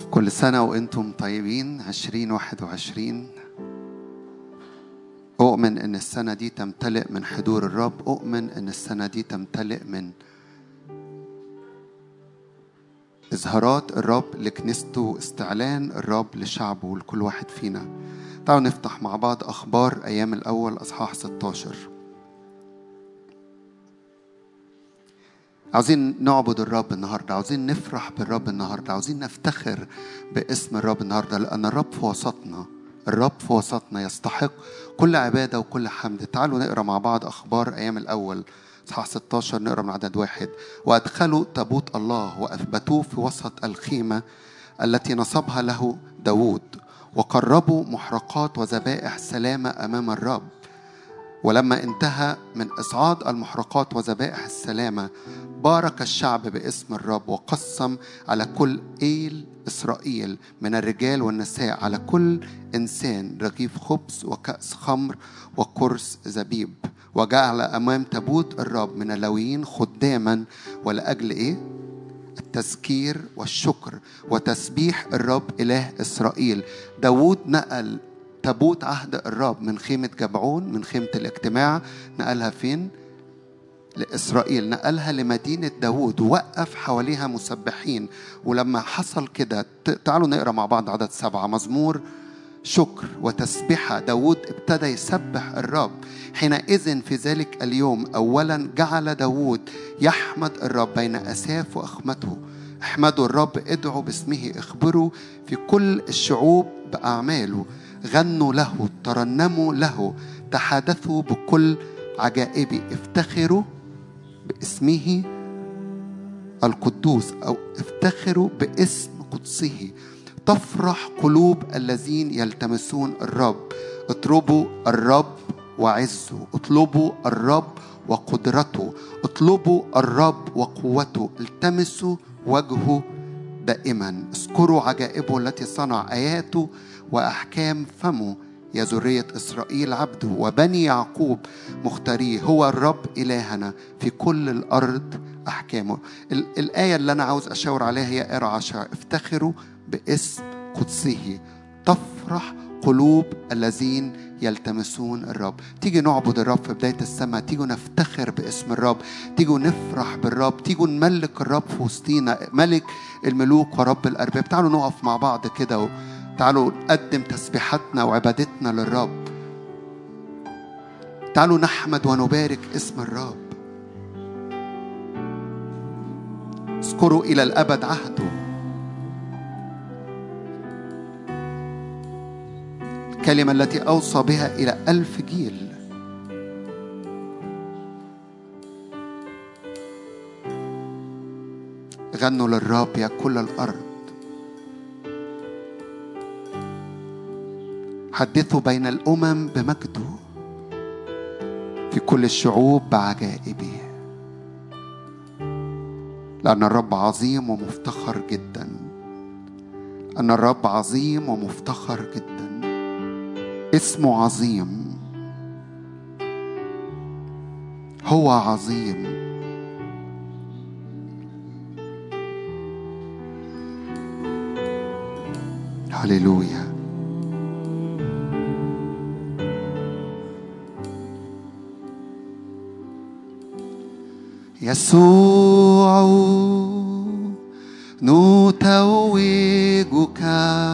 كل سنة وأنتم طيبين. 2021 أؤمن أن السنة دي تمتلئ من حضور الرب. أؤمن أن السنة دي تمتلئ من إظهارات الرب لكنيسته، استعلان الرب لشعبه ولكل واحد فينا. تعالوا نفتح مع بعض أخبار أيام الأول أصحاح 16. عاوزين نعبد الرب النهاردة، عاوزين نفرح بالرب النهاردة، عاوزين نفتخر باسم الرب النهاردة، لأن الرب في وسطنا. الرب في وسطنا يستحق كل عبادة وكل حمد. تعالوا نقرأ مع بعض أخبار أيام الأول أصحاح 16. نقرأ من عدد 1. وأدخلوا تابوت الله وأثبتوه في وسط الخيمة التي نصبها له داود، وقربوا محرقات وذبائح سلامة أمام الرب. ولما انتهى من إصعاد المحرقات وذبائح السلامة، بارك الشعب باسم الرب، وقسم على كل إيل إسرائيل من الرجال والنساء على كل إنسان رغيف خبز وكأس خمر وكرس زبيب. وجعل أمام تابوت الرب من اللاويين خداما، ولأجل التذكير والشكر وتسبيح الرب إله إسرائيل. داود نقل تابوت عهد الرب من خيمة جبعون، من خيمة الاجتماع، نقلها فين؟ لإسرائيل، نقلها لمدينة داود، وقف حواليها مسبحين. ولما حصل كده تعالوا نقرأ مع بعض عدد 7. مزمور شكر وتسبيحة. داود ابتدى يسبح الرب. حينئذ في ذلك اليوم أولا جعل داود يحمد الرب بين أساف وأخمته. احمدوا الرب، ادعوا باسمه، اخبروا في كل الشعوب بأعماله. غنوا له، ترنموا له، تحدثوا بكل عجائبه، افتخروا باسمه القدوس، أو افتخروا باسم قدسه. تفرح قلوب الذين يلتمسون الرب. اطلبوا الرب وعزه، اطلبوا الرب وقدرته، اطلبوا الرب وقوته، التمسوا وجهه دائما. اذكروا عجائبه التي صنع، آياته وأحكام فمه. يا ذرية إسرائيل عبده وبني يعقوب مختاريه. هو الرب إلهنا في كل الأرض أحكامه. الآية اللي أنا عاوز أشاور عليها هي آية 10. افتخروا باسم قدسه، تفرح قلوب الذين يلتمسون الرب. تيجي نعبد الرب في بداية السماء، تيجوا نفتخر باسم الرب، تيجوا نفرح بالرب، تيجوا نملك الرب في وسطينا، ملك الملوك ورب الأرباب. تعالوا نقف مع بعض كده، تعالوا نقدم تسبيحاتنا وعبادتنا للرب. تعالوا نحمد ونبارك اسم الرب. اذكروا إلى الأبد عهده. الكلمة التي أوصى بها إلى 1000 جيل. غنوا للرب يا كل الأرض، حدثوا بين الأمم بمجده، في كل الشعوب بعجائبه. لأن الرب عظيم ومفتخر جدا. أن الرب عظيم ومفتخر جدا، اسمه عظيم، هو عظيم. هللويا. يسوع نتوجك،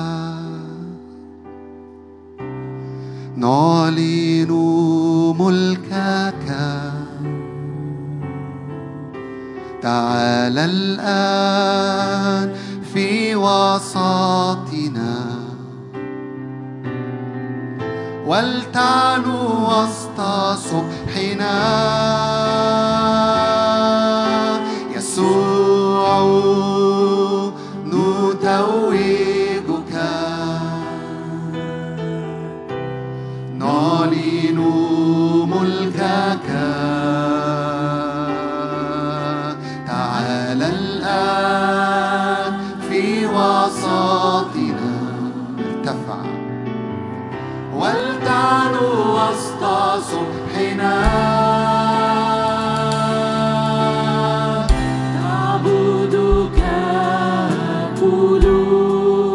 نعلن ملكك. تعال الآن في وسطنا، ولتعلو وسط صبحنا. يسوع نتوجك، نعلن ملكك. تعال الآن في وسطنا، ارتفع ولتعلو وسط صبحنا. نعبدك قلوب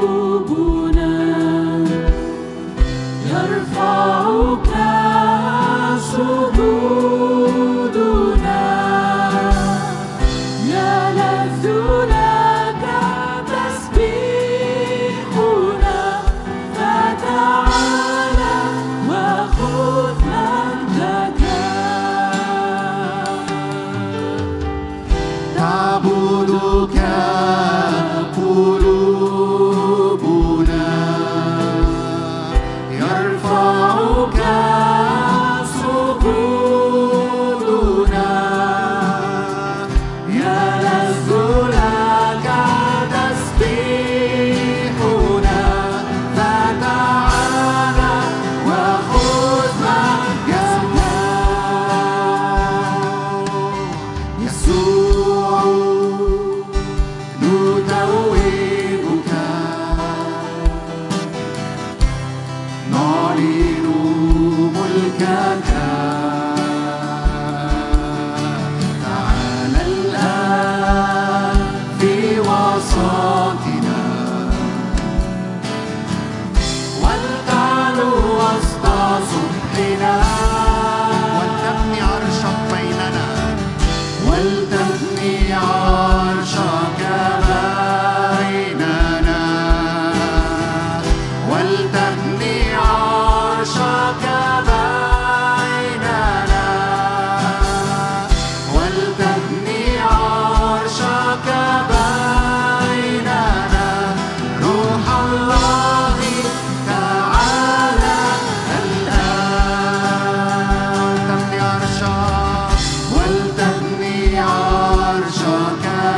ولتبني عرشك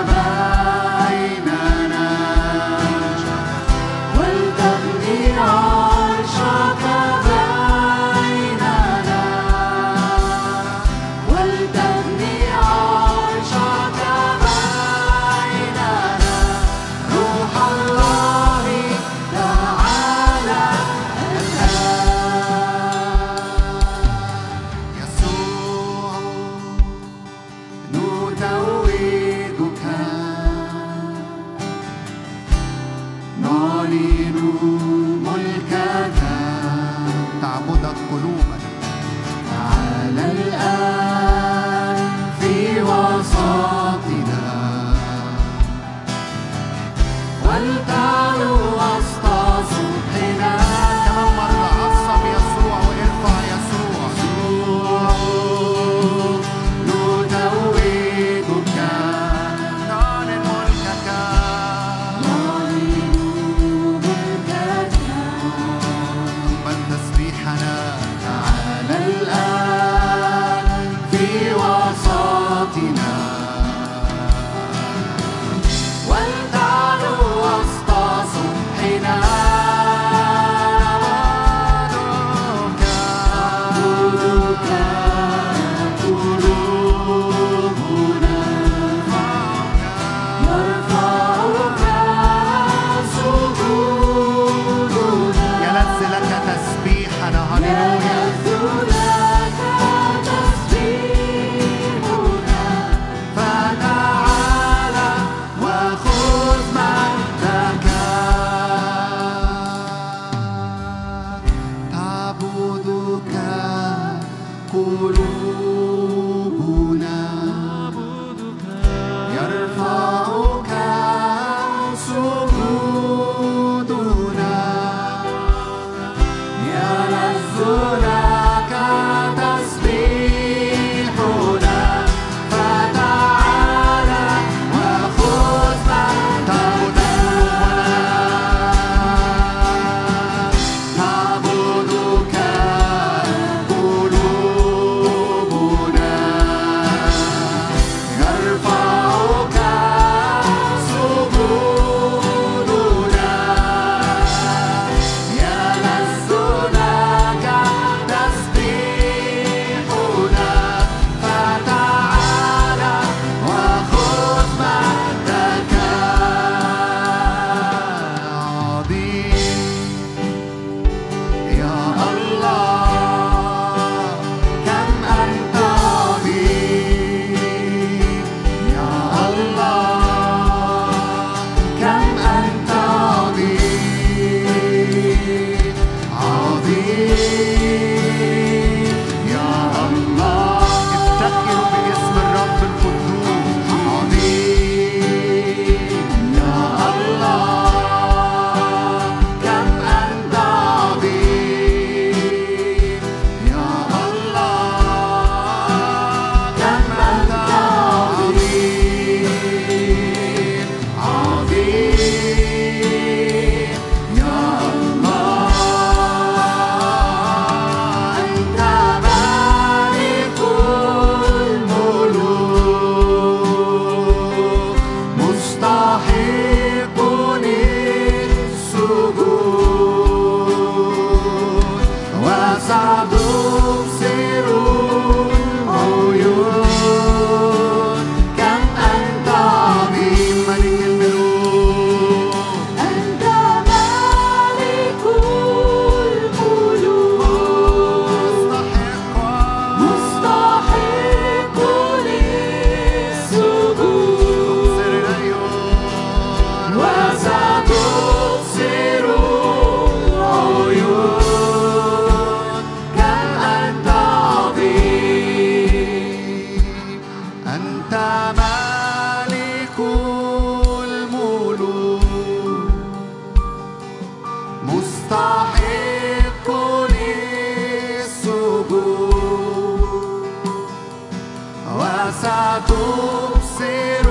تبصر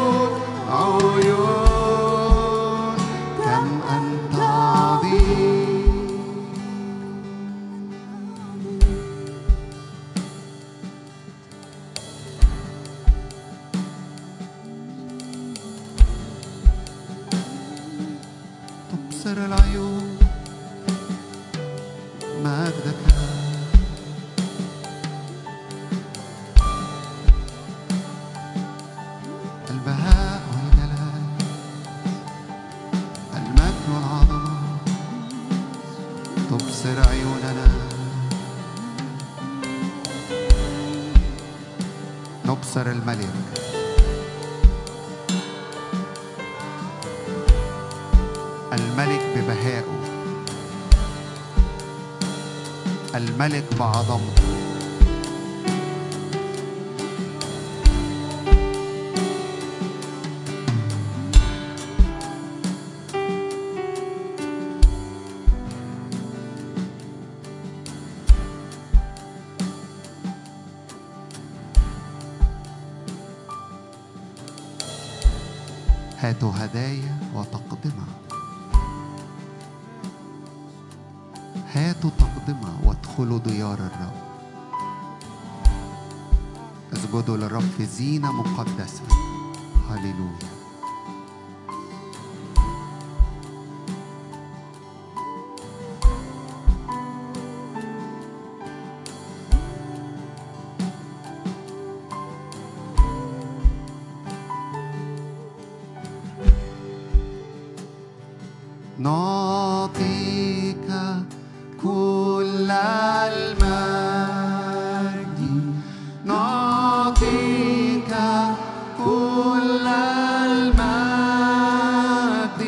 عيون كم أنت عظيم. تبصر العيون مجدك، البهاء والجلال، المجد والعظمة. تبصر عيوننا، نبصر الملك، الملك ببهائه، الملك بعظمته. هاتوا هدايا وتقدمة، هاتوا تقدمة وادخلوا ديار الرب. اسجدوا للرب في زينة مقدسة. هللويا. نعطيك كل المجد، نعطيك كل المجد،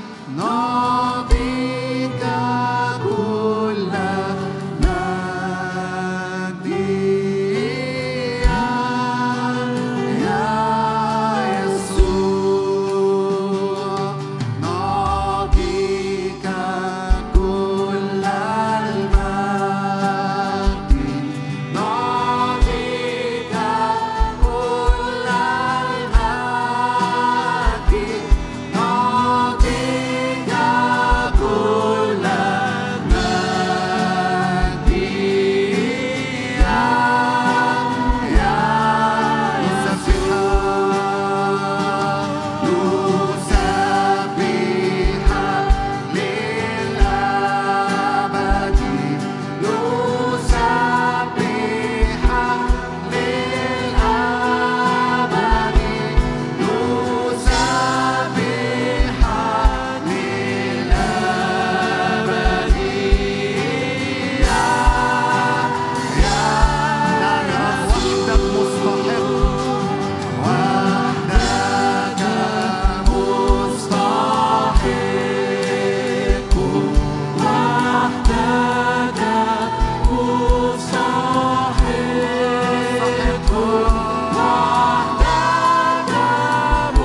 نعطيك كل المجد يا يسوع. نعطيك كل المجد، نعطيك كل المجد، نعطيك كل المجد يا نسبحك للأبد، نسبحك للأبد، نسبحك للأبد يا وحدك مستحق، وحدك مستحق، وحدك مستحق، وحدك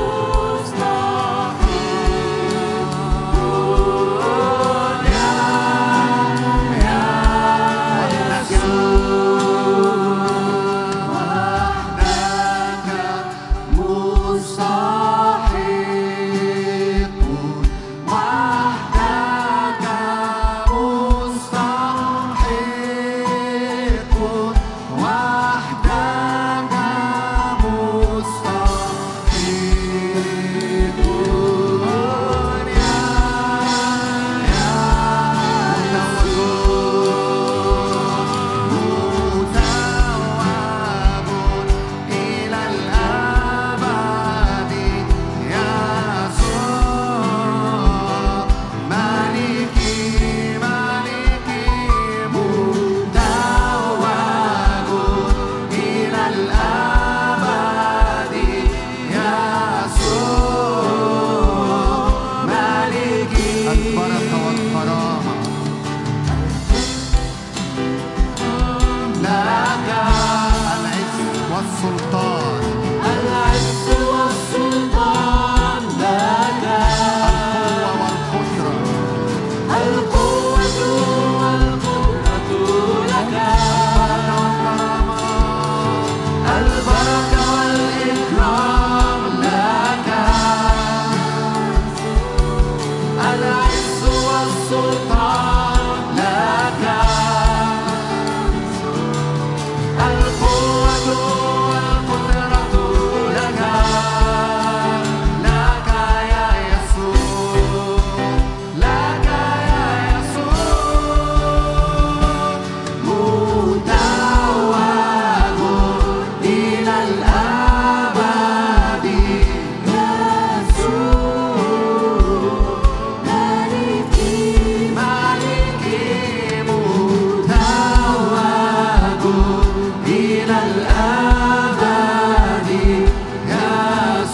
إلى الأبد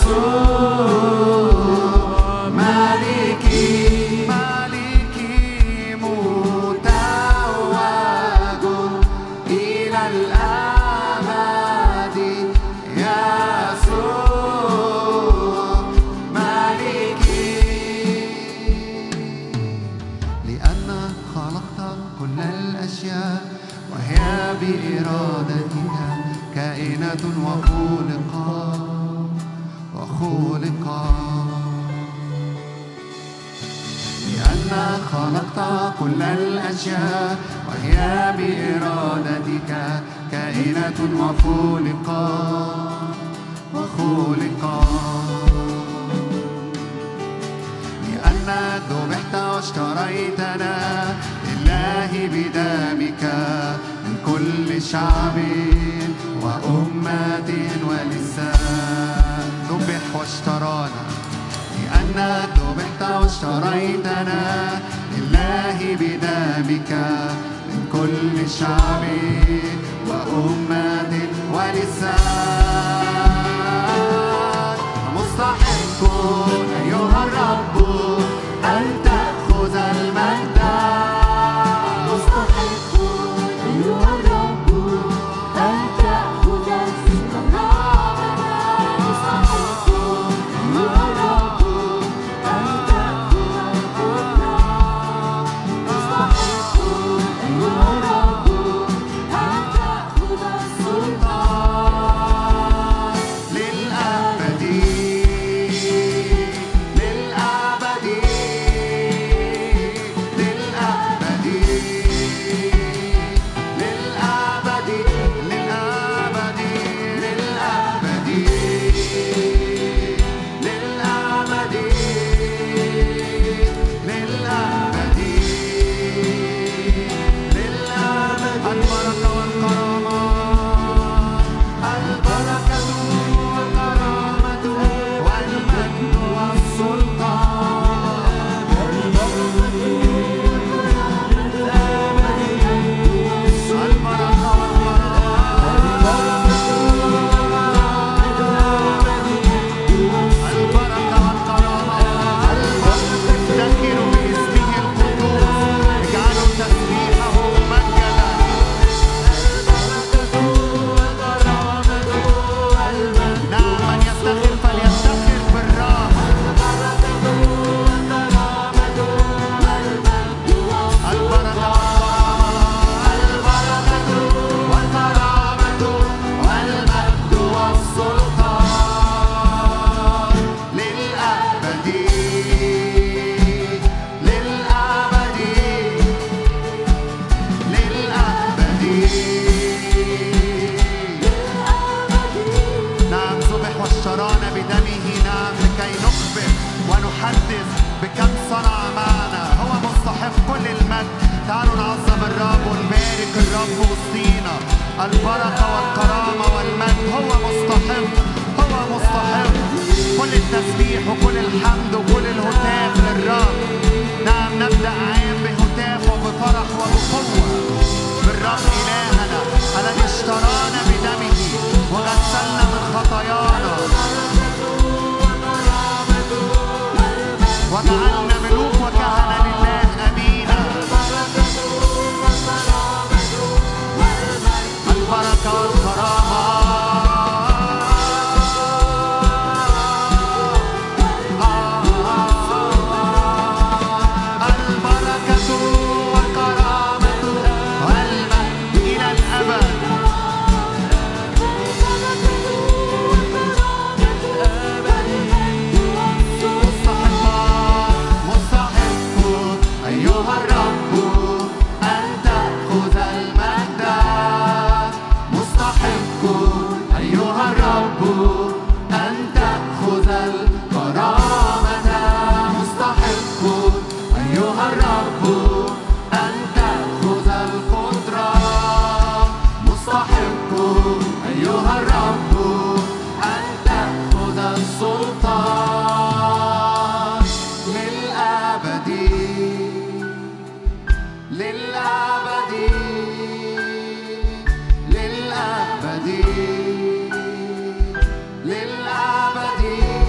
للأبد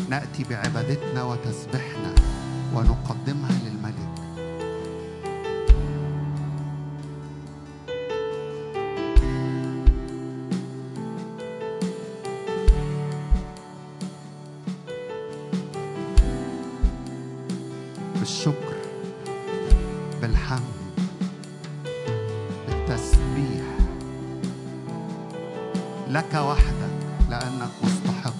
نأتي بعبادتنا وتسبيحنا ونقدمها للملك. بالشكر، بالحمد، بالتسبيح لك وحدك لأنك مستحق.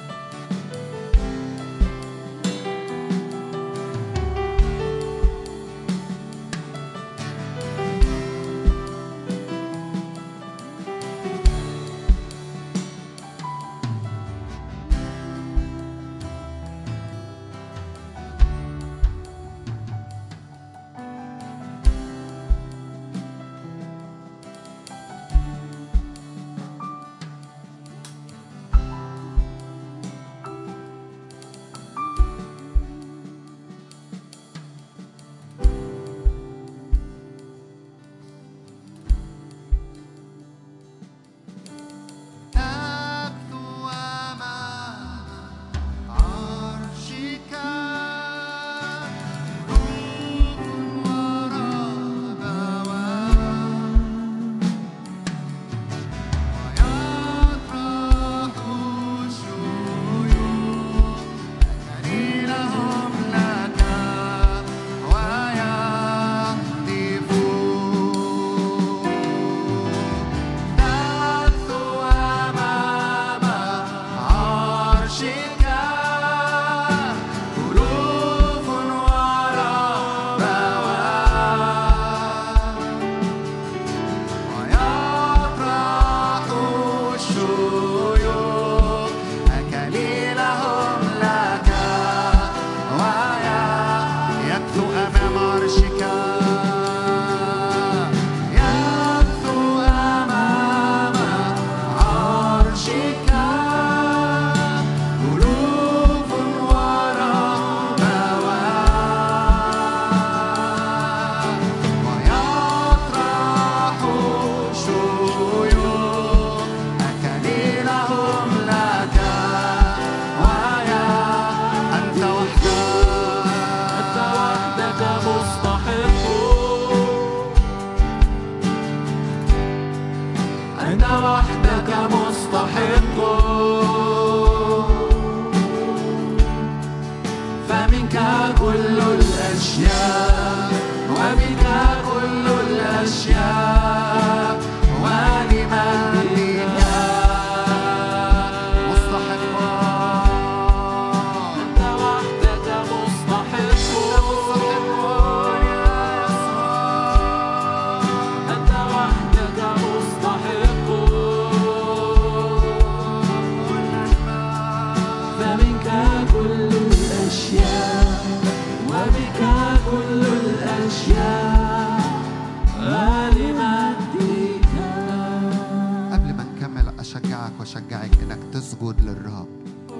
وأشجعك إنك تسجد للرب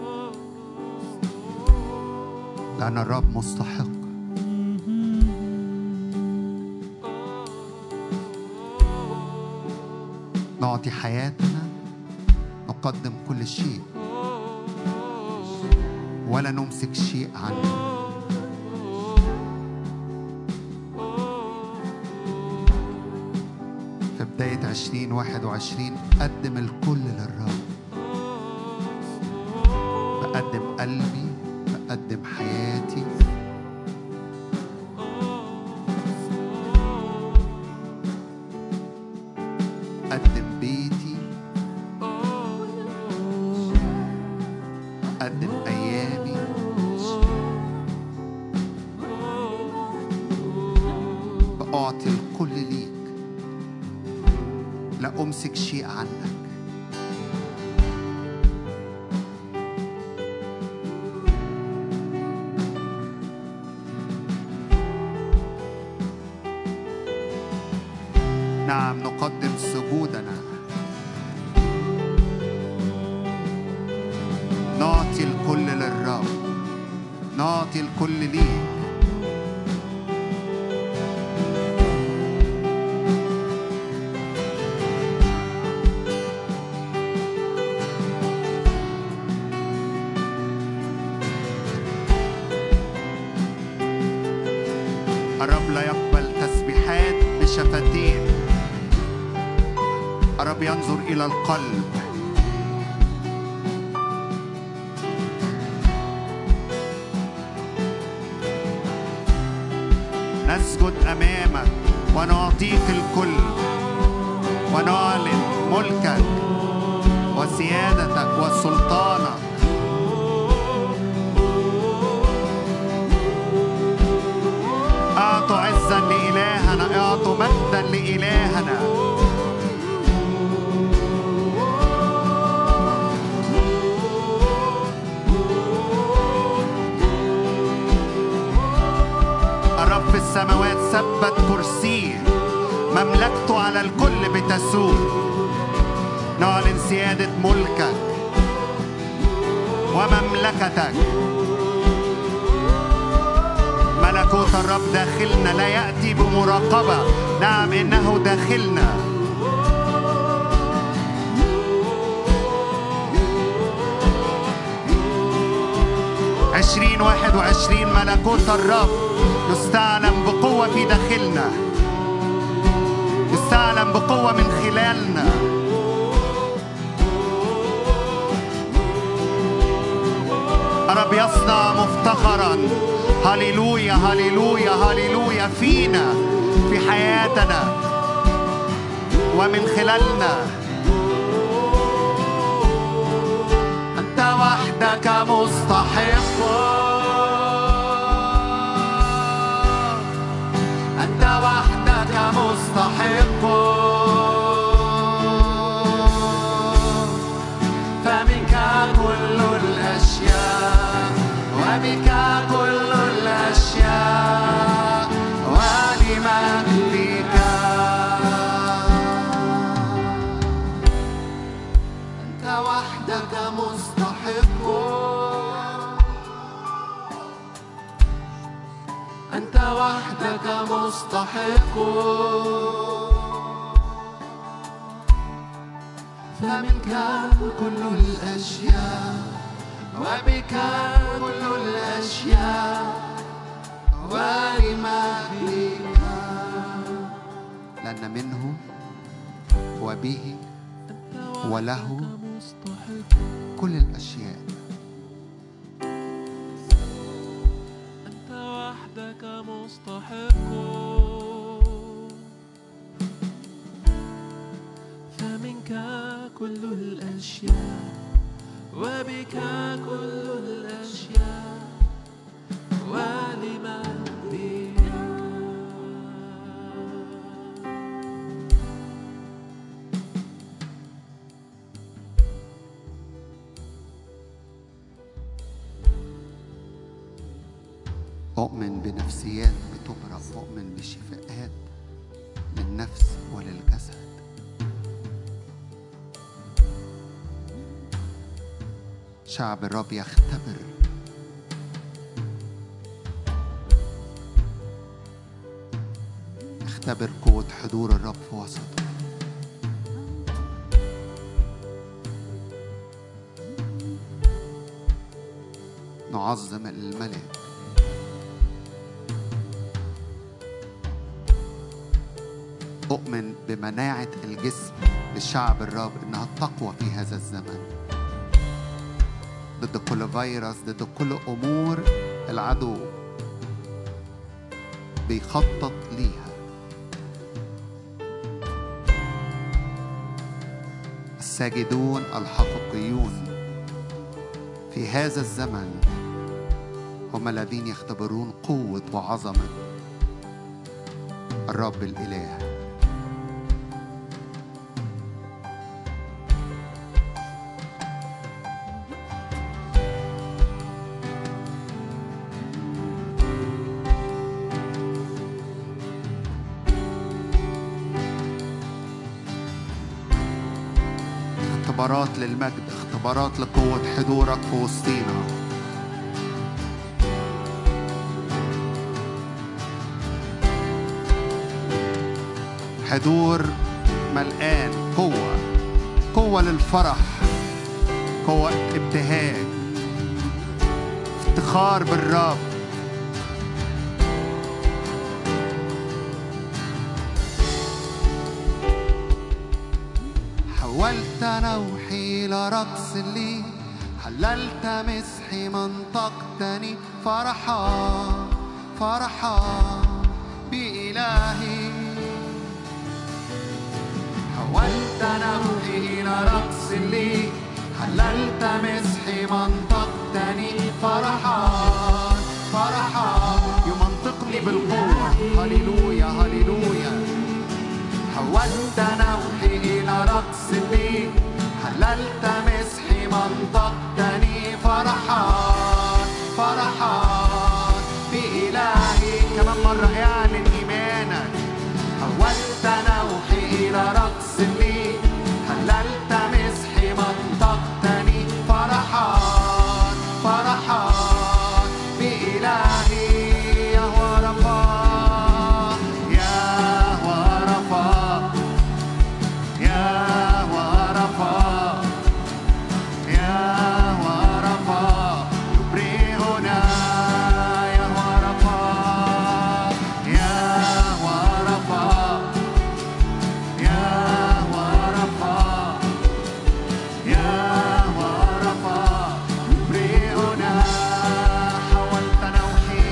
لأن الرب مستحق. نعطي حياتنا، نقدم كل شيء ولا نمسك شيء عنه. في بداية 2021 قدم الكل للرب. بقدم قلبي، بقدم حياتي، قدم بيتي، قدم أيامي، بأعطي الكل ليك، لا أمسك شيء عنك. نعم، نقدم سجودنا، نعطي الكل للرب، نعطي الكل ليك. الرب لا يقبل تسبيحات بشفتين، الرب ينظر إلى القلب. نسجد أمامك ونعطيك الكل ونعلن ملكك وسيادتك وسلطانك. أعطوا عزا لإلهنا، أعطوا مجدا لإلهنا. الرب في السماوات ثبت كرسيه، مملكته على الكل بتسود. نعلن سيادة ملكك ومملكتك. ملكوت الرب داخلنا، لا يأتي بمراقبة، نعم إنه داخلنا. عشرين 21 ملكوت الرب يستعلم بقوة في داخلنا، يستعلم بقوة من خلالنا. الرب يصنع مفتخرا، هللويا هللويا هللويا، فينا في حياتنا ومن خلالنا. أنت وحدك مستحق، أنت وحدك مستحق، فمنك كل الأشياء وبك كل الأشياء ولمجدك. أنت وحدك مستحق، أنت وحدك مستحق، فمنك كل الأشياء وبك كل الأشياء ولمجدك. لأن منه وبه وله كل الأشياء. أنت وحدك مستحق، فمنك كل الأشياء وبك كل الأشياء ولمجدك. أؤمن بنفسيات بتبرأ، أؤمن بشفاءات للنفس وللجسد. شعب الرب يختبر قوة حضور الرب في وسطه. نعظم الملك. أؤمن بمناعة الجسم لشعب الرب إنها تقوى في هذا الزمن، ضد كل فيروس، ضد كل أمور العدو بيخطط ليها. الساجدون الحقيقيون في هذا الزمن هم الذين يختبرون قوة وعظمة الرب الإله. اختبارات للمجد، اختبارات لقوة حضورك في وسطينا. حضور ملآن قوة، قوة للفرح، قوة ابتهاج، افتخار بالرب. حولت نوحي إلى رقص لي، حللت مسحي منطقتني فرحان فرحان بإلهي. حولت نوحي إلى رقص لي، حللت مسحي منطقتني فرحان فرحان. يمنطقني بالقوة. هللويا هللويا. حولت نوحي إلى رقص لي، حللت مسحي منطقتني فرحان فرحان بإلهي. كمان مرة اعلن إيمانك. حولت نوحي إلى رقص لي، حللت مسحي منطقتني فرحان فرحان بإلهي. يهوى رفاه يهوى رفاه يهوى رفاه يهوى رفاه يبرئنا. يهوى رفاه يهوى رفاه يهوى رفاه يهوى رفاه يبرئنا. حولت نوحي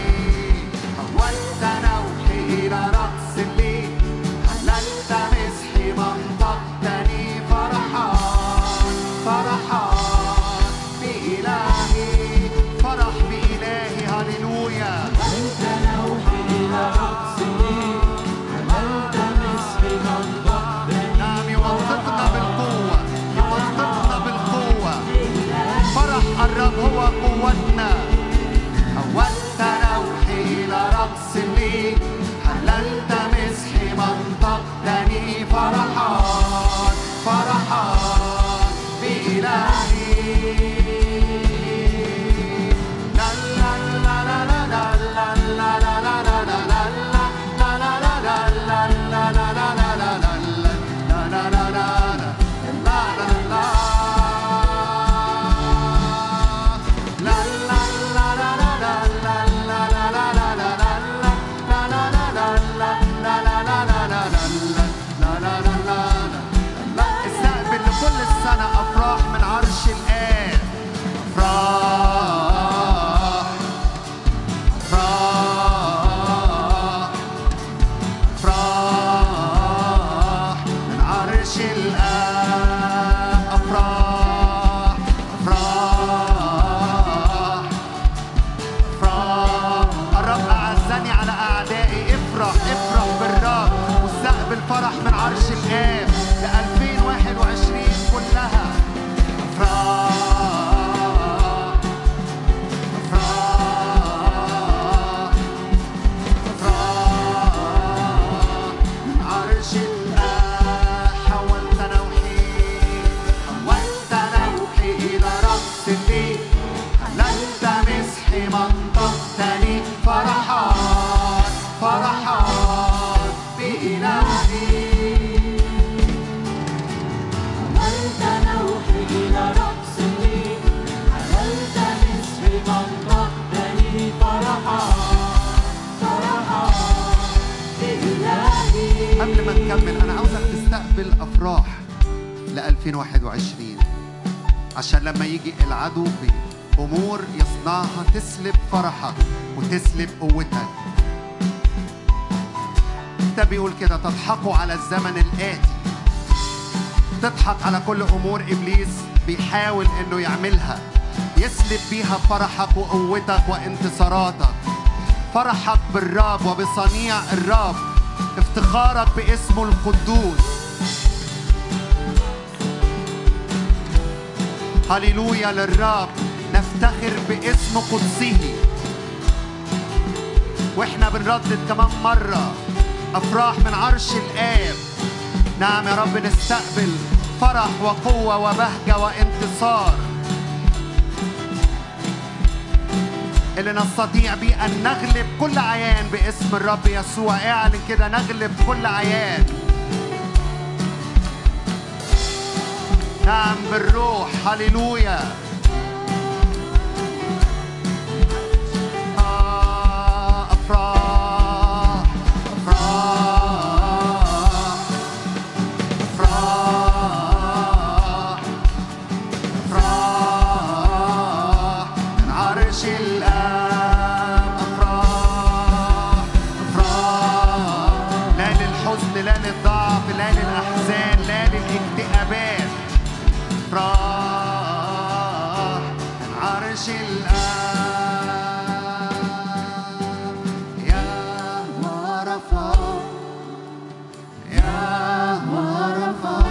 إلى رقص لي، حللت مسحي منطقتني فرحان فرحان بإلهي. فرح بإلهي. هللويا. حولت نوحي إلى رقص لي، حللت مسحي منطقتني. نعم يمنطقنا بالقوة. يمنطقنا بالقوة. فرح الرب هو قوتنا. حولت نوحي إلى رقص لي، حللت مسحي منطقتني فرحان فرحان بإلهي. لا لا لا لا لا لا لا لا لا لا لا استقبل لكل السنة أفراح من عرش الآب. أفراح أفراح أفراح من عرش الآب. أفراح أفراح أفراح. الرب أعزني على أعدائي. افرح افرح بالرب واستقبل فرح من عرش الآب ل 2021 كلها. أفراح أفراح أفراح من عرش الآب. حولت نوحي إلى رقص لي، حللت مسحي منطقتني فرحان فرحان بإلهي. حولت نوحي إلى رقص لي، حللت مسحي منطقتني فرحان فرحان بإلهي. قبل ما نكمل أنا عاوزك تستقبل أفراح ل 2021 عشان لما يجي العدو بأمور يصنعها تسلب فرحك وتسلب قوتك. انت بيقول كده تضحكوا على الزمن الآتي. تضحك على كل أمور إبليس بيحاول إنه يعملها، يسلب بيها فرحك وقوتك وانتصاراتك. فرحك بالرب وبصنيع الرب، افتخارك باسمه القدوس. هللويا للرب. نفتخر باسم قدسه. واحنا بنردد كمان مرة أفراح من عرش الآب. نعم يا رب نستقبل فرح وقوة وبهجة وانتصار اللي نستطيع بيه أن نغلب كل عيان باسم الرب يسوع. اعلن كده نغلب كل عيان. نعم بالروح. هللويا. أفراح أفراح أفراح الآب أفراح أفراح، لا للحزن لا للضعف لا للأحزان لا للاكتئابات، أفراح من عرش الآب. يهوه رفع يهوه رفع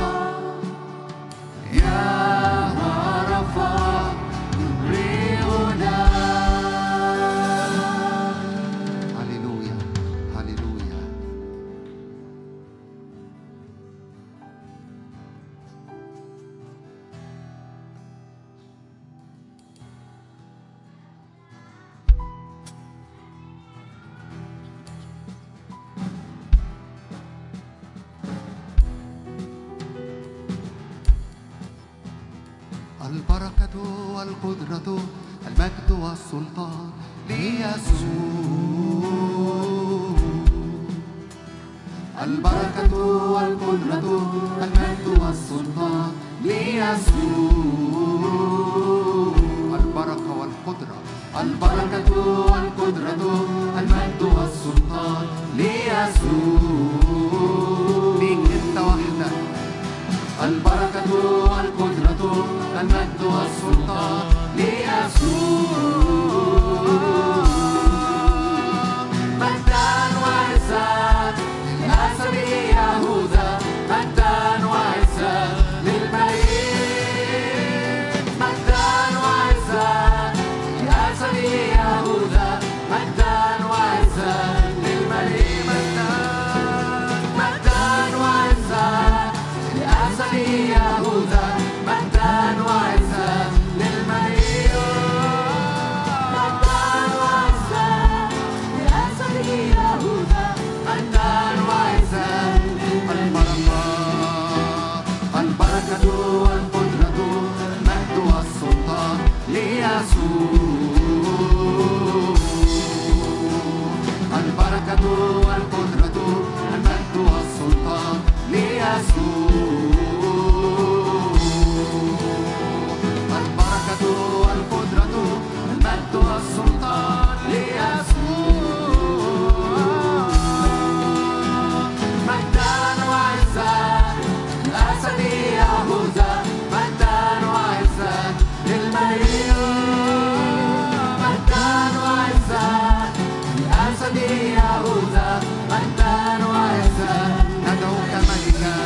يهوه رفع يبرئنا. هللويا هللويا. البركة والقدرة المجد والسلطان ليسوع. البركة والقدرة المجد والسلطان ليسوع. البركة والقدرة البركة والقدرة المجد والسلطان ليسوع. ليك انت وحدك البركة والقدرة المجد والسلطان ليسوع. مجدا وعزا للأسد يهوذا، مجدا وعزا للملك، مجدا وعزا للأسد يهوذا، مجدا وعزا للملك، مجدا وعزا للأسد يهوذا، مجدا وعزا للملك، مجدا وعزا للأسد يهوذا، مجدا وعزا للملك. البركة والقدرة المجد والسلطان ليسوع. البركة والقدرة المجد والسلطان ليسوع. البركة والقدرة المجد والسلطان ليسوع. مجدا وعزا للأسد يهوذا، مجدا وعزا للملك، مجدا وعزا للأسد يهوذا، مجدا وعزا. ندعوك ملكا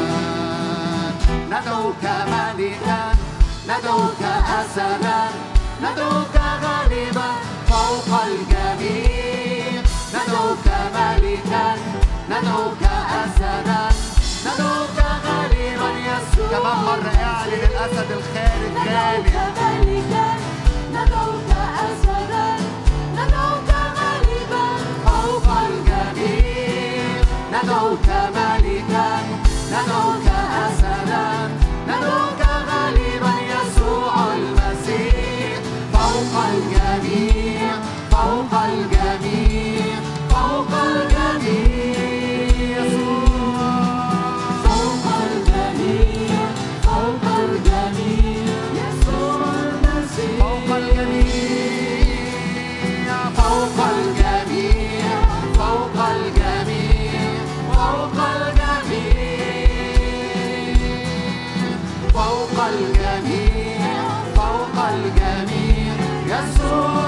ندعوك ملكا، ندعوك أسدا، ندعوك غالبا فوق الجميع. ندعوك ملكا ندعوك أسدا، ندعوك غالبا يسوع. كمان مرة اعلن الأسد الخارج غالب. ندعوك ملكا ندعوك أسدا، ندعوك غالبا فوق الجميع. ندعوك ملكا ندعوك أسدا، ندعوك غالبا يسوع المسيح. فوق الجميع فوق الجميع فوق الجميع يسوع. فوق الجميع فوق الجميع يسوع المسيح. فوق الجميع فوق الجميع فوق الجميع فوق الجميع فوق الجميع فوق الجميع يسوع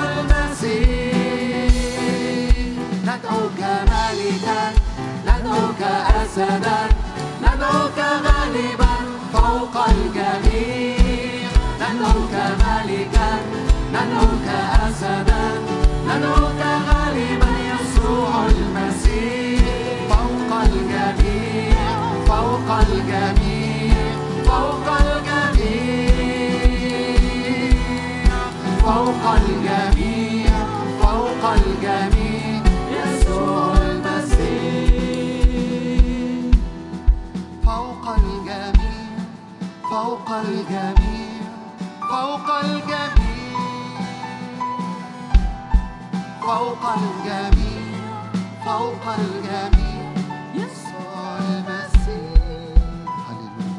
المسيح. ندعوك ملكا ندعوك أسدا، ندعوك غالبا فوق الجميع. ندعوك ملكا ندعوك أسدا، ندعوك غالبا يسوع المسيح. فوق الجميع فوق الجميع فوق الجميع فوق الجميع فوق الجميع يسوع المسيح. فوق الجميع فوق الجميع فوق الجميع فوق الجميع فوق الجميع يسوع المسيح. هللويا.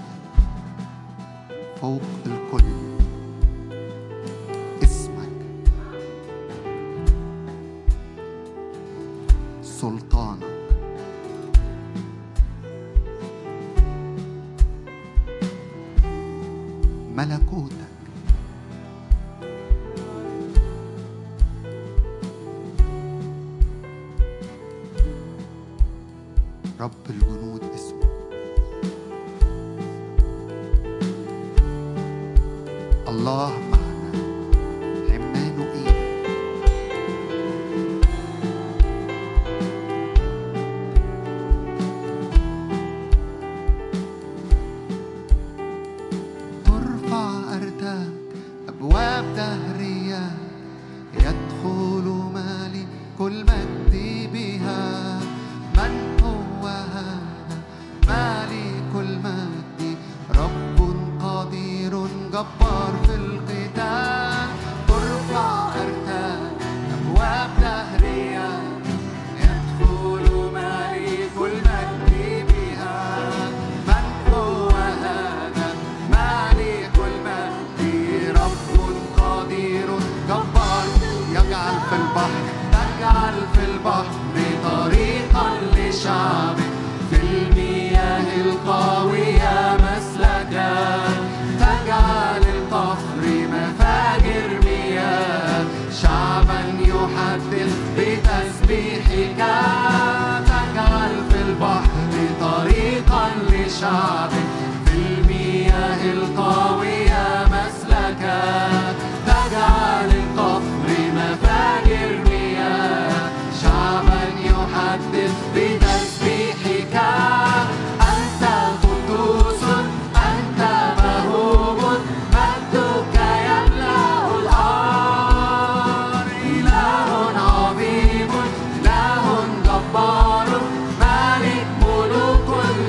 فوق الكل اسمك سلطانك. ملكوتك. رب الجنود اسمه. الله معنا. عمانوئيل. ترفع أرتاك أبواب دهرية يدخل مالي كل مجدي بها. من هو هذا مالك المجد رب قدير جبار في القتال. ترفع أرتاك أبواب دهرية يدخل مالك المجد بها. من هو هذا مالك المجد رب قدير جبار. يجعل في البحر تجعل في البحر طريقا لشعبك في المياه القوية مسلكا. تجعل القفر مفاجر مياه شعبا يحدث بتسبيحك. تجعل في البحر طريقا لشعبك في المياه القوية مسلكا. تجعل القفر مفاجر مياه شعبا يحدث بتسبيحك. أنت قدوس أنت مهوب مجدك يملأ الأرض. إله عظيم إله جبار مالك ملوك كل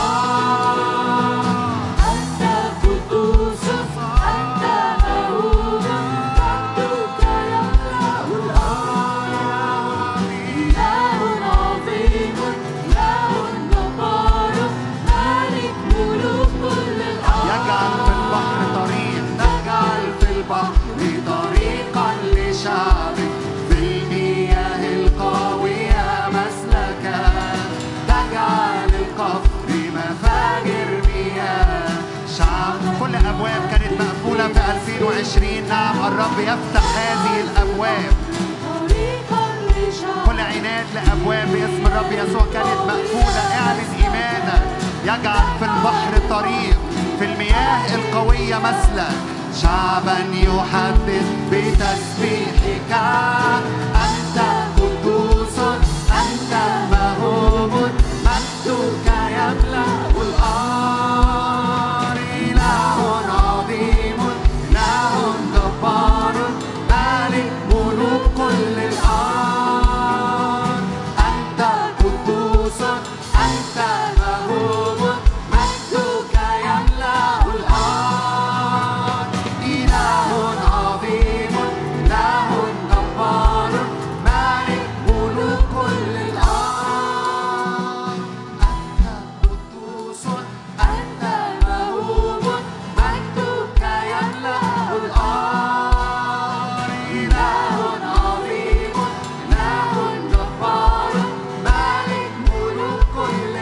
الأرض. أنت قدوس أنت مهوب مجدك يملأ الأرض. إله عظيم إله جبار مالك ملوك كل الأرض. يجعل في البحر طريق. تجعل في البحر طريقا لشعبك في المياه القوية مسلكا. تجعل القفر مفاجر مياه شعب. كل أبواب كانت مقفولة في 2020 نعم الرب يفتح هذه الأبواب. طريقا لشعبك كل عناد لأبواب باسم الرب يسوع كانت مقفولة. اعلن إيمانك. يجعل في البحر طريق في المياه القوية مسلك شعبا يحدث بتسبيحك. أنت قدوس أنت مهوب مجدك يملأ الأرض. إله عظيم إله جبار مالك ملوك كل الأرض. أنت قدوس أنت مهوب مجدك يملأ الأرض. إله عظيم إله جبار مالك ملوك كل الأرض. أنت قدوس أنت مهوب مجدك يملأ الأرض. إله عظيم إله جبار مالك ملوك كل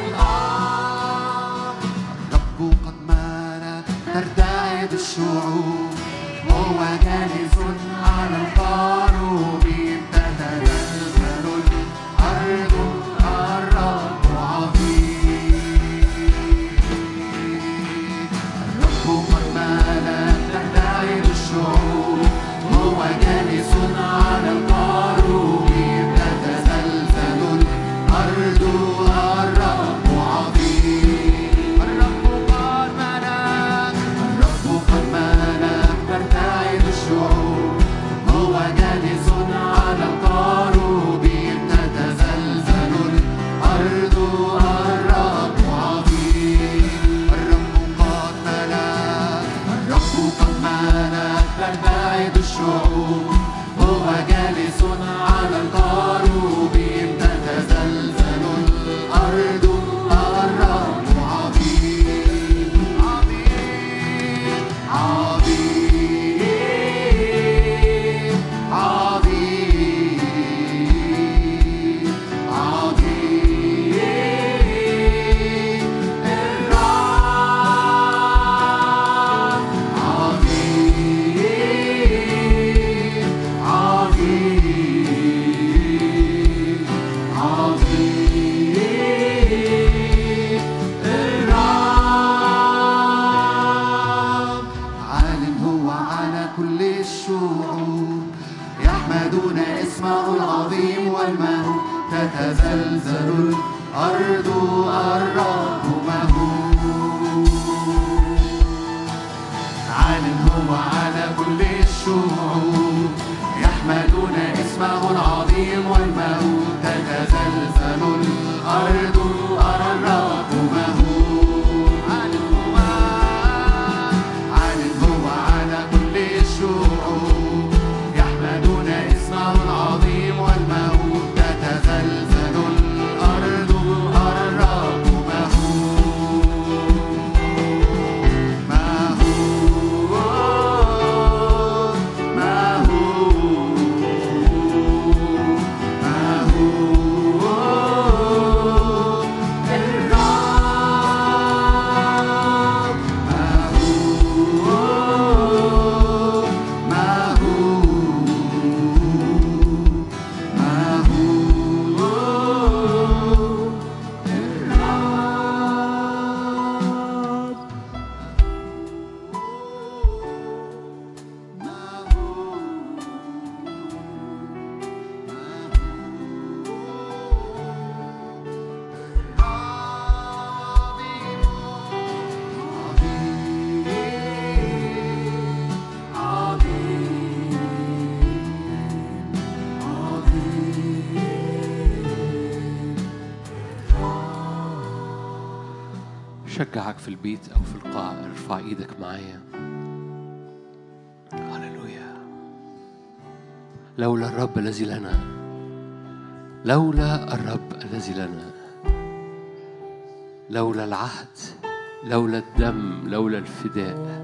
الأرض. الرب قد مال ترتعد الشعوب هو جالس على القاروب. تتزلزل الأرض الرب عظيم. الرب قد مال ترتعد الشعوب هو جالس على القاروب. تتزلزل الأرض الرب عظيم. الرب قد ملك. الرب قد ملك ترتعد الشعوب هو جالس على القاروب. تتزلزل الأرض الرب عظيم. الرب قد ملك. الرب قد ملك ترتعد الشعوب هو جالس على القاروب. تتزلزل الأرض الرب عظيم. عظيم عظيم عظيم يحمدون اسمه العظيم والمهول تتزلزل الأرض الرب مهول عالٍ هو على كل الشعوب يحمدون اسمه العظيم والمهول تتزلزل الأرض الرب مهول عالٍ هو على كل الشعوب يحمدون اسمه العظيم والمهول تتزلزل الأرض الرب مهول شجعك في البيت أو في القاعة ارفع إيدك معايا. هللويا. لولا الرب الذي لنا، لولا الرب الذي لنا، لولا العهد، لولا الدم، لولا الفداء،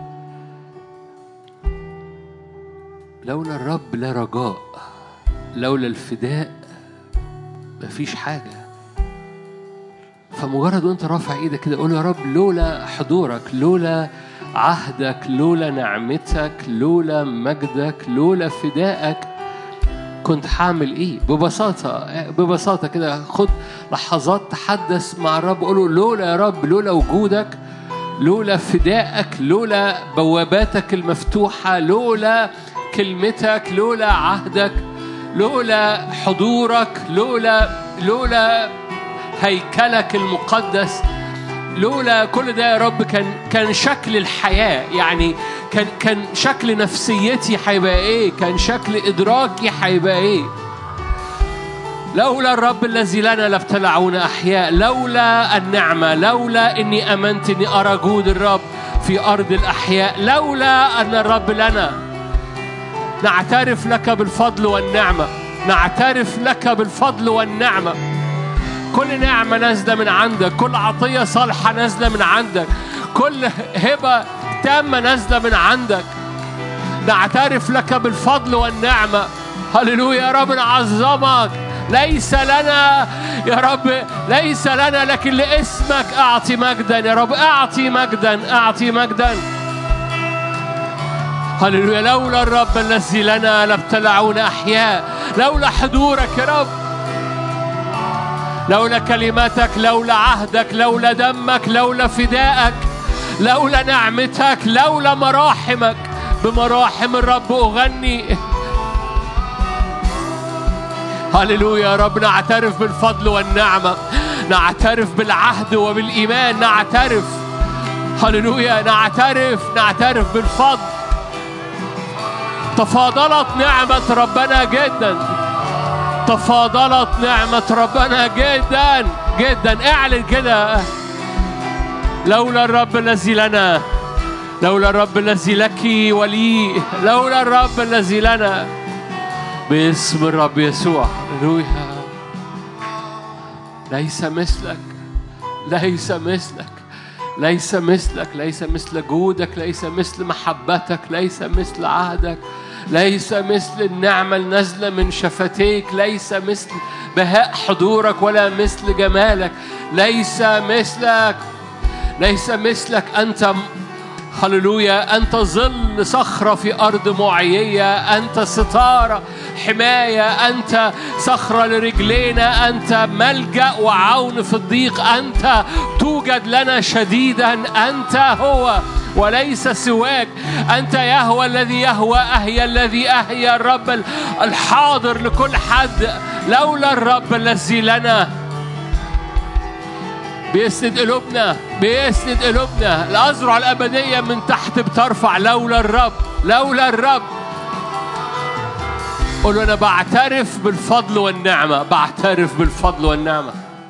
لولا الرب لا رجاء، لولا الفداء مفيش حاجة. فمجرد وانت رافع ايدك كده قول يا رب لولا حضورك، لولا عهدك، لولا نعمتك، لولا مجدك، لولا فدائك كنت هعمل ايه؟ ببساطة كده خد لحظات تحدث مع الرب قول له لولا يا رب، لولا وجودك، لولا فدائك، لولا بواباتك المفتوحة، لولا كلمتك، لولا عهدك، لولا حضورك، لولا هيكلك المقدس، لولا كل ده يا رب كان شكل الحياة، يعني كان شكل نفسيتي هيبقى ايه، كان شكل إدراكي هيبقى ايه. لولا الرب الذي لنا لابتلعونا أحياء، لولا النعمة، لولا إني أمنت إني أرى جود الرب في أرض الأحياء، لولا أن الرب لنا. نعترف لك بالفضل والنعمة، نعترف لك بالفضل والنعمة. كل نعمة نازلة من عندك، كل عطية صالحة نازلة من عندك، كل هبة تامة نازلة من عندك. نعترف لك بالفضل والنعمة. هللويا يا رب نعظمك. ليس لنا يا رب، ليس لنا، لكن لاسمك أعطي مجدا يا رب، أعطي مجدا، أعطي مجدا. هللويا. لولا الرب الذي لنا لابتلعونا أحياء، لولا حضورك يا رب، لولا كلماتك، لولا عهدك، لولا دمك، لولا فدائك، لولا نعمتك، لولا مراحمك. بمراحم الرب أغني. هللويا يا رب. نعترف بالفضل والنعمة، نعترف بالعهد وبالإيمان، نعترف. هللويا. نعترف بالفضل. تفاضلت نعمة ربنا جدا، تفاضلت نعمة ربنا جدا جدا. اعلن كده. لولا الرب الذي لنا، لولا الرب الذي لك ولي، لولا الرب الذي لنا. باسم الرب يسوع. هللويا. ليس مثلك، ليس مثلك، ليس مثلك، ليس مثل جودك، ليس مثل محبتك، ليس مثل عهدك، ليس مثل النعمة النازلة من شفتيك، ليس مثل بهاء حضورك ولا مثل جمالك. ليس مثلك، ليس مثلك. أنت هللويا، أنت ظل صخرة في أرض معيية، أنت ستارة حماية، أنت صخرة لرجلينا، أنت ملجأ وعون في الضيق، أنت توجد لنا شديدا، أنت هو وليس سواك. أنت يهوى الذي يهوى أهيا الذي أهيا الرب الحاضر لكل حد. لولا الرب الذي لنا بيسند قلوبنا، بيسند قلوبنا. الأزرع الأبدية من تحت بترفع. لولا الرب، لولا الرب. قولوا أنا بعترف بالفضل والنعمة، بعترف بالفضل والنعمة.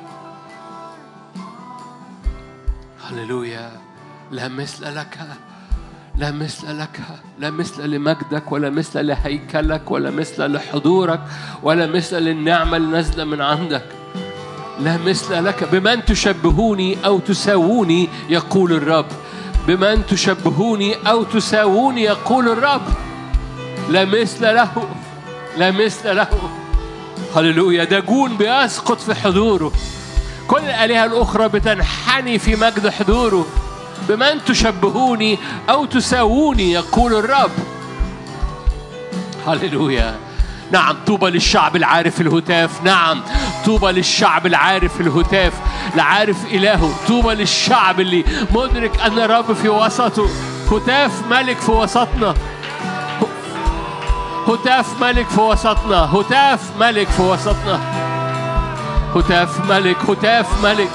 هللويا. لا مثل لك، لا مثل لك، لا مثل لمجدك، ولا مثل لهيكلك، ولا مثل لحضورك، ولا مثل للنعمة اللي نازلة من عندك. لا مثل لك. بمن تشبهوني أو تساووني يقول الرب. بمن تشبهوني أو تساووني يقول الرب. لا مثل له، لا مثل له. هللويا. داجون بيسقط في حضوره، كل الآلهة الأخرى بتنحني في مجد حضوره. بمن تشبهوني أو تساووني يقول الرب. هللويا. نعم، طوبى للشعب العارف الهتاف. نعم، طوبى للشعب العارف الهتاف، العارف إلهه. طوبى للشعب اللي مدرك أن الرب في وسطه. هتاف ملك في وسطنا، هتاف ملك في وسطنا، هتاف ملك في وسطنا، هتاف ملك، هتاف ملك.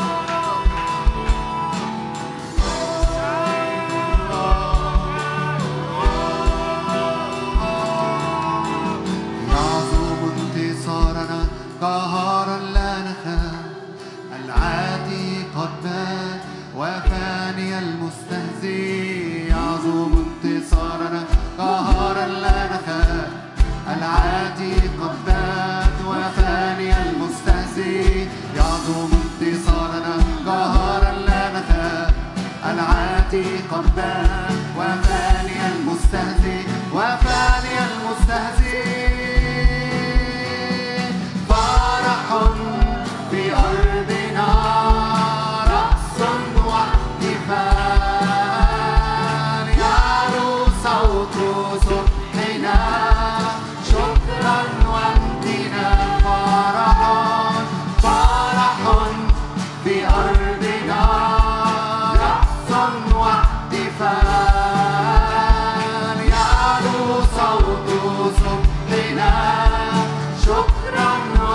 قهرا لا نخاف، العادي قد مات وفاني المستهزي. يعظم انتصارنا قهرا لا نخاف، العادي قد مات وفاني المستهزي. يعظم انتصارنا قهرا لا نخاف، العادي قد مات وفاني المستهزي، وفاني المستهزي. في أرضنا رقص واحتفال، يعلو صوت صبحنا شكرا وامتنان. فرح فرح في أرضنا رقص واحتفال، يعلو صوت صبحنا شكرا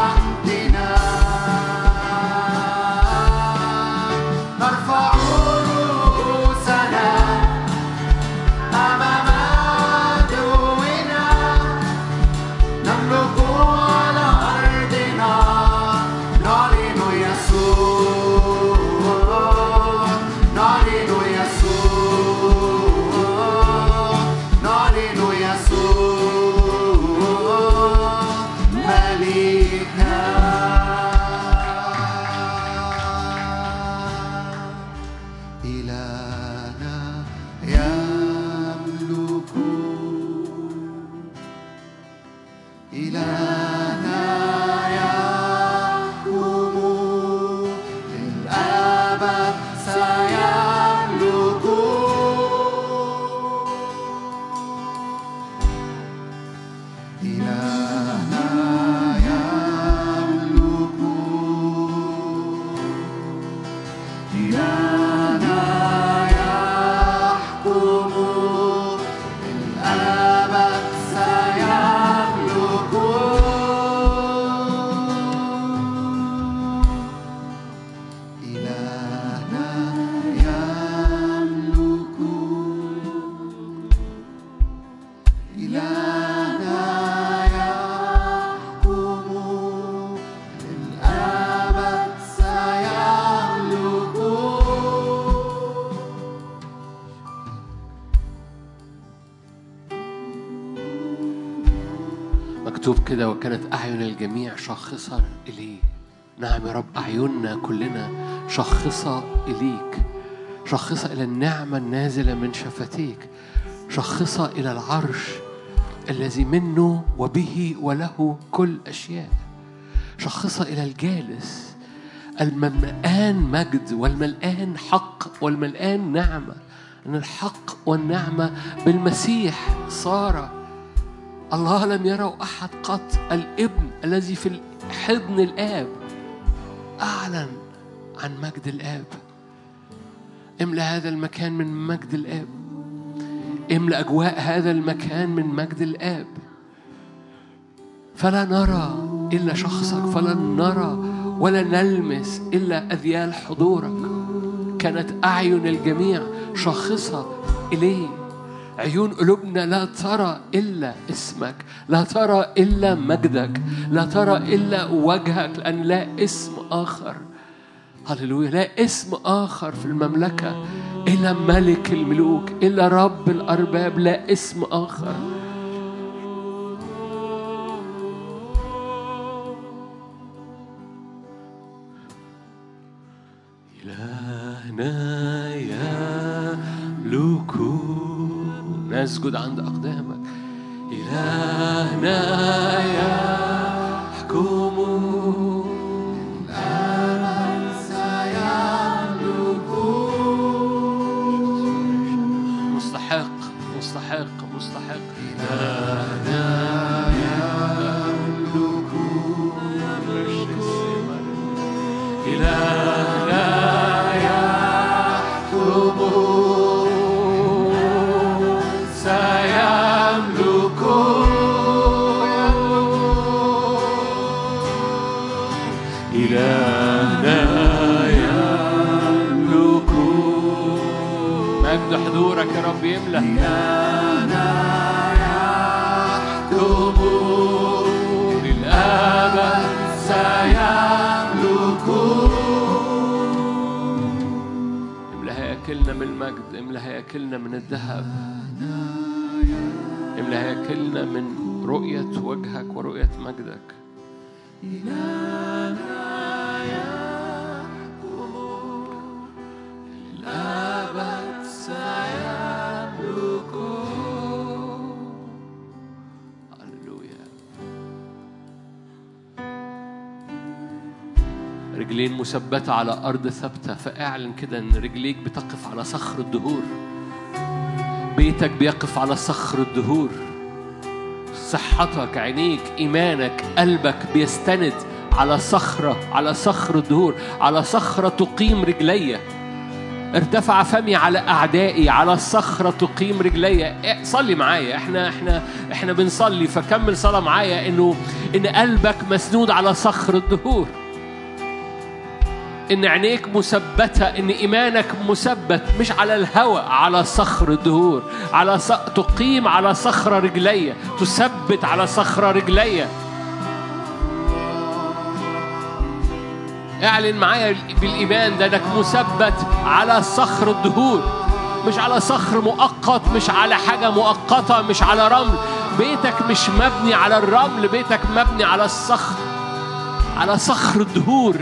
مكتوب كده وكانت أعين الجميع شاخصة إليه. نعم يا رب، أعيننا كلنا شاخصة إليك، شاخصة إلى النعمة النازلة من شفتيك، شاخصة إلى العرش الذي منه وبه وله كل أشياء، شاخصة إلى الجالس الملآن مجد والملآن حق والملآن نعمة. أن الحق والنعمة بالمسيح صار. الله لم يروا أحد قط، الابن الذي في حضن الآب أعلن عن مجد الآب. املأ هذا المكان من مجد الآب. املأ أجواء هذا المكان من مجد الآب. فلا نرى إلا شخصك، فلا نرى ولا نلمس إلا أذيال حضورك. كانت أعين الجميع شاخصة إليه. عيون قلوبنا لا ترى إلا اسمك، لا ترى إلا مجدك، لا ترى إلا وجهك، لأن لا اسم آخر. هللويا. لا اسم آخر في المملكة إلا ملك الملوك، إلا رب الأرباب. لا اسم آخر. إلهنا يملك. نسجد عند أقدامك. إلهنا يحكم. الآن سيملك. مستحق مستحق مستحق. إلهنا يملك. إلهنا يحكم. سيملك. إلهنا يملك. مجد حضورك يا رب يملأ. إلهنا يحكم للأبد. سيملك. املأ هياكلنا من المجد، املأ هياكلنا من الذهب، املأ هياكلنا من رؤية وجهك ورؤية مجدك. إلهنا يحكم للأبد. سيملك. هللويا. رجلين مثبتة على أرض ثابتة، فاعلن كده إن رجليك بتقف على صخر الدهور. بيتك بيقف على صخر الدهور. صحتك، عينيك، إيمانك، قلبك بيستند على صخرة، على صخر الدهور، على صخرة تقيم رجلي. ارتفع فمي على أعدائي، على الصخرة تقيم رجلي. صلي معايا. احنا بنصلي، فكمل صلاة معايا إن قلبك مسنود على صخر الدهور، إن عينيك مثبتة، إن إيمانك مثبت مش على الهوى، على صخر الدهور، تقيم على صخرة رجلية، تثبت على صخرة رجلية. اعلن معايا بالإيمان ده إنك مثبت على صخر الدهور، مش على صخر مؤقت، مش على حاجة مؤقتة، مش على رمل. بيتك مش مبني على الرمل، بيتك مبني على الصخر، على صخر الدهور.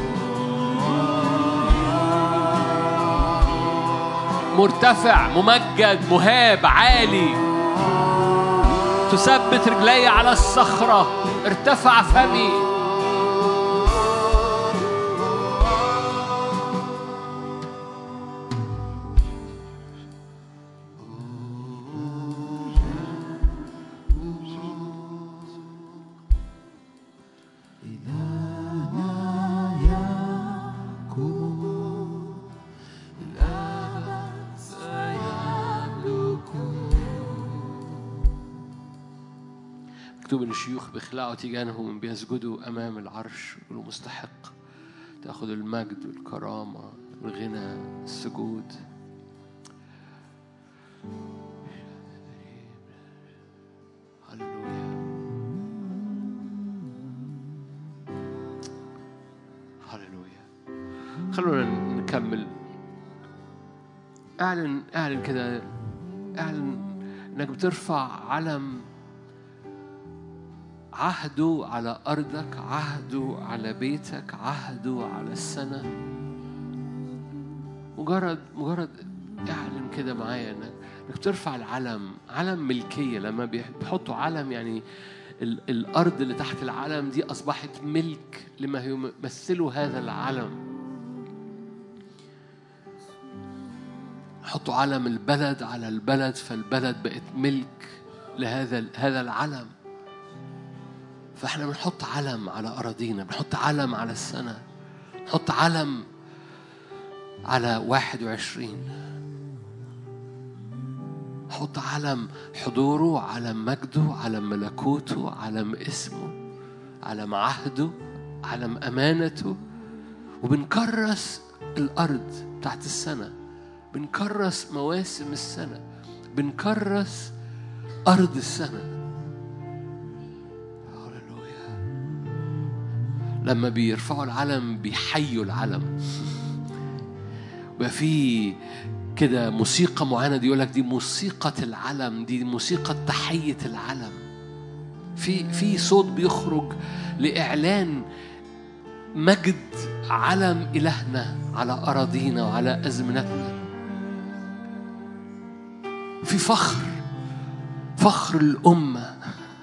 مرتفع، ممجد، مهاب، عالي. تثبت رجلي على الصخرة. ارتفع فمي. مكتوب إن الشيوخ بيخلعوا تيجانهم، بيسجدوا أمام العرش، يقولوا مستحق تأخذ المجد والكرامة والغنى السجود. هللويا هللويا. خلونا نكمل. اعلن كده، اعلن انك بترفع علم عهده على أرضك، عهده على بيتك، عهده على السنة. مجرد اعلن كده معايا انك بترفع العلم، علم ملكية. لما بيحطوا علم يعني الأرض اللي تحت العلم دي أصبحت ملك لما يمثلوا هذا العلم. حطوا علم البلد على البلد، فالبلد بقت ملك لهذا العلم. فاحنا بنحط علم على أراضينا، بنحط علم على السنة، بنحط علم على 21. حط علم حضوره، علم مجده، علم ملكوته، علم اسمه، علم عهده، علم أمانته. وبنكرس الأرض بتاعت السنة، بنكرس مواسم السنة، بنكرس أرض السنة. هللويا. لما بيرفعوا العلم بيحيوا العلم. وفي في كده موسيقى معينة دي يقولك دي موسيقى العلم، دي موسيقى تحية العلم. في صوت بيخرج لإعلان مجد علم إلهنا على أراضينا وعلى أزمنتنا. في فخر الأمة.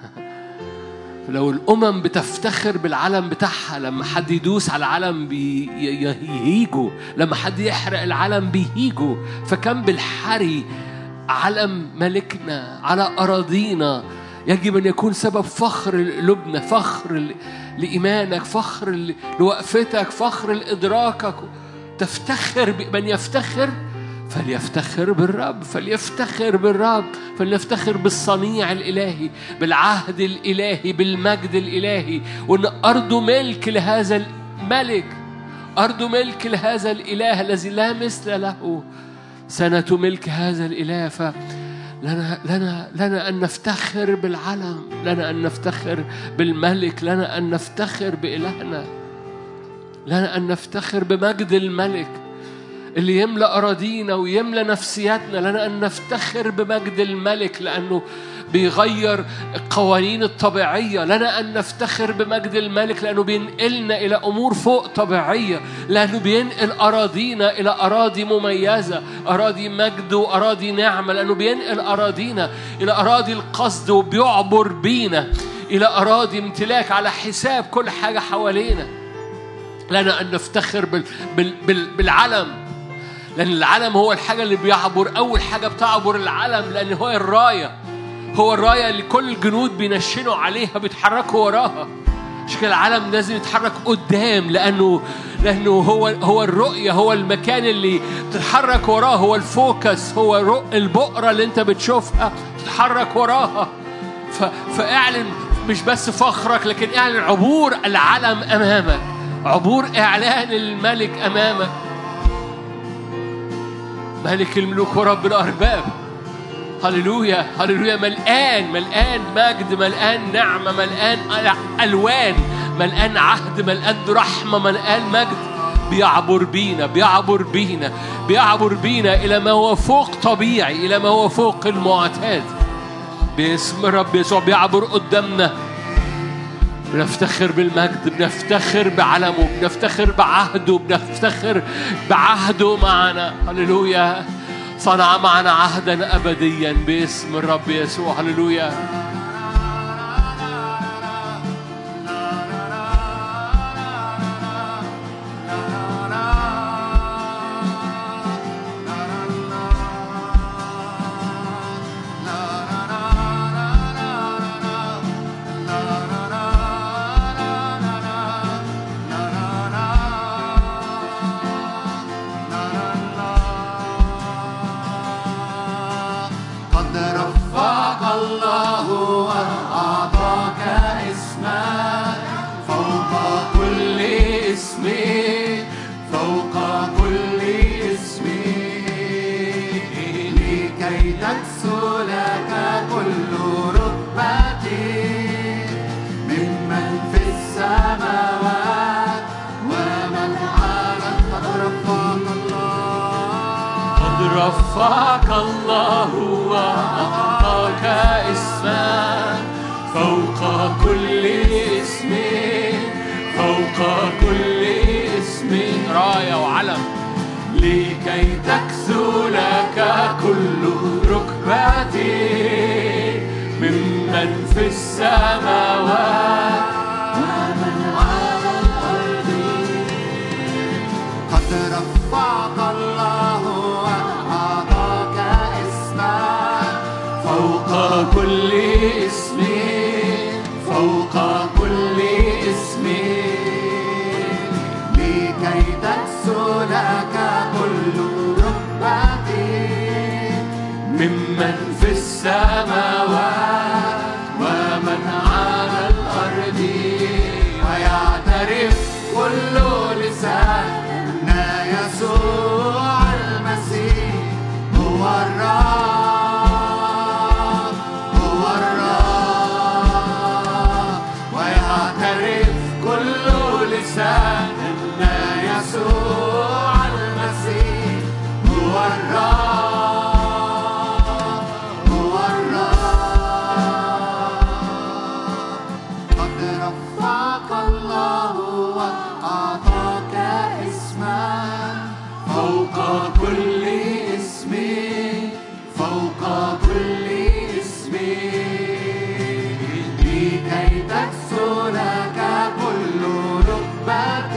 لو الأمم بتفتخر بالعلم بتاعها، لما حد يدوس على العلم بيهيجوا، لما حد يحرق العلم بيهيجوا. فكم بالحري علم ملكنا على أراضينا يجب أن يكون سبب فخر لقلوبنا، فخر لإيمانك، فخر لوقفتك، فخر لإدراكك. تفتخر بمن يفتخر، فليفتخر بالرب، فليفتخر بالرب، فليفتخر بالصنيع الإلهي، بالعهد الإلهي، بالمجد الإلهي. وأن أرضه ملك لهذا الملك، أرضه ملك لهذا الإله الذي لا مثل له. سنة ملك هذا الإله. لنا أن نفتخر بالعلم، لنا أن نفتخر بالملك، لنا أن نفتخر بإلهنا، لنا أن نفتخر بمجد الملك اللي يملأ أراضينا ويملأ نفسياتنا. لنا أن نفتخر بمجد الملك لأنه بيغير القوانين الطبيعية. لنا أن نفتخر بمجد الملك لأنه بينقلنا إلى أمور فوق طبيعية، لأنه بينقل أراضينا إلى أراضي مميزة، أراضي مجد وأراضي نعمة، لأنه بينقل أراضينا إلى أراضي القصد وبيعبر بينا إلى أراضي امتلاك على حساب كل حاجة حوالينا. لنا أن نفتخر بالعلم، لأن العلم هو الحاجة اللي بيعبر، أول حاجة بتعبر العلم، لأن هو الراية، هو الراية اللي كل الجنود بينشنوا عليها بيتحركوا وراها. عشان كده العلم لازم يتحرك قدام، لأنه هو الرؤية، هو المكان اللي تتحرك وراه، هو الفوكس، هو البؤرة اللي انت بتشوفها تتحرك وراها. فاعلن مش بس فخرك، لكن اعلن عبور العلم أمامك، عبور إعلان الملك أمامك. ملك الملوك ورب الأرباب. هللويا هللويا. ملآن مجد، ملآن نعمة، ملآن ألوان، ملآن عهد، ملآن رحمة، ملآن مجد. بيعبر بينا إلى ما هو فوق طبيعي، إلى ما هو فوق المعتاد. باسم الرب يسوع بيعبر قدامنا. بنفتخر بالمجد، بنفتخر بعلمه، بنفتخر بعهده، بنفتخر بعهده معنا. هللويا. صنع معنا عهدا أبديا باسم الرب يسوع. هللويا. رفعك الله وأعطاك اسما فوق كل اسم، فوق كل اسم راية وعلم، لكي تكسو لك كل ركبة ممن في السماوات ومن على الأرض. قد رفعك الله وأعطاك اسما فوق كل اسم، فوق كل اسم، لكي تكسو لك كل السماوات ومن على الأرض ويعترف كل لسان أن يسوع المسيح هو الرب هو الرب ويعترف كل لسان أن يسوع المسيح هو الرب هو الرب قد رفعك الله وأعطاك اسما فوق كل اسم فوق كل اسم لكي تكسو لك كل ركبة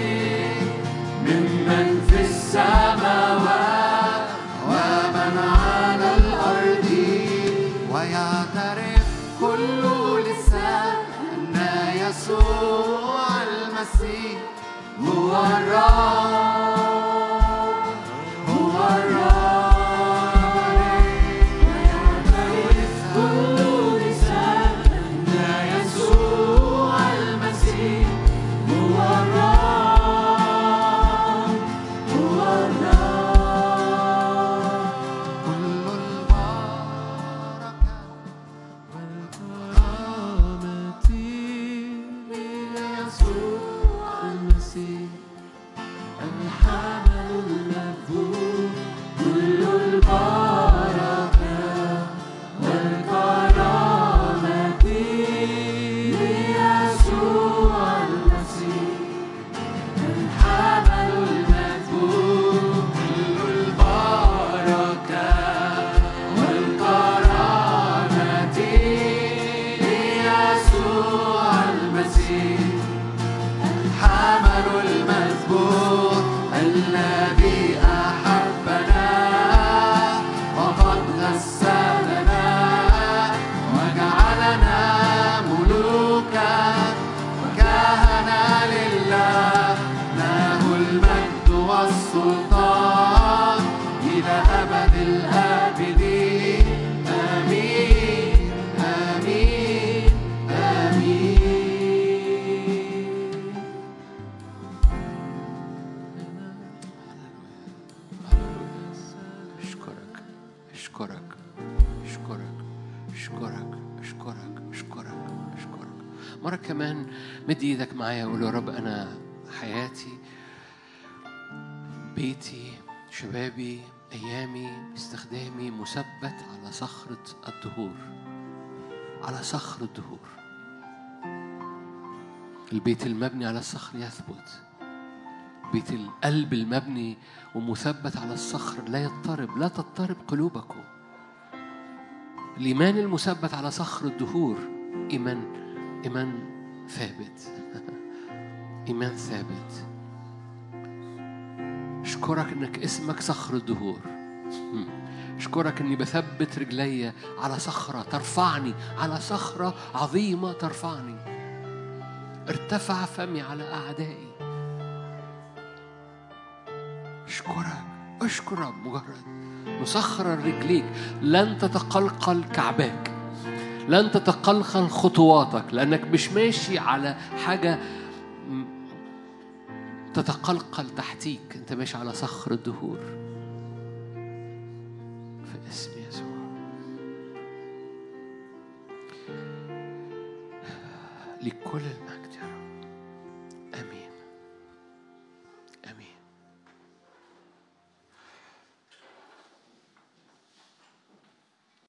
ممن في السماوات ومن على الأرض ويعترف كل لسان أن يسوع المسيح هو الرب هو الرب ويعترف كل لسان أن يسوع المسيح هو الرب هو الرب كل البركة والكرامة ليسوع المسيح الحمل المذبوح كل البركة والكرامة ليسوع المسيح الحمل المذبوح كل البركة والكرامة ليسوع المسيح الحمل المذبوح الذي أحبنا وقد غسلنا وجعلنا ملوكا وكهنة لله له المجد والسلطان إلى أبد الآبدين آمين آمين آمين أشكرك أشكرك أشكرك أشكرك أشكرك أشكرك أشكرك مرة كمان مد إيدك معايا وقول يا رب أنا حياتي بيتي شبابي أيامي استخدامي مثبت على صخرة الدهور على صخر الدهور البيت المبني على الصخر يثبت بيت القلب المبني ومثبت على الصخر لا يضطرب لا تضطرب قلوبكم الإيمان المثبت على صخر الدهور إيمان ثابت إيمان ثابت أشكرك إنك اسمك صخر الدهور أشكرك إني بثبت رجلي على صخرة ترفعني على صخرة عظيمة ترفعني ارتفع فمي على أعدائي أشكرك مجرد مسخر رجليك لن تتقلقل كعباك لن تتقلقل خطواتك لأنك مش ماشي على حاجة تتقلقل تحتيك أنت ماشي على صخر الدهور في اسم يسوع لكل المجد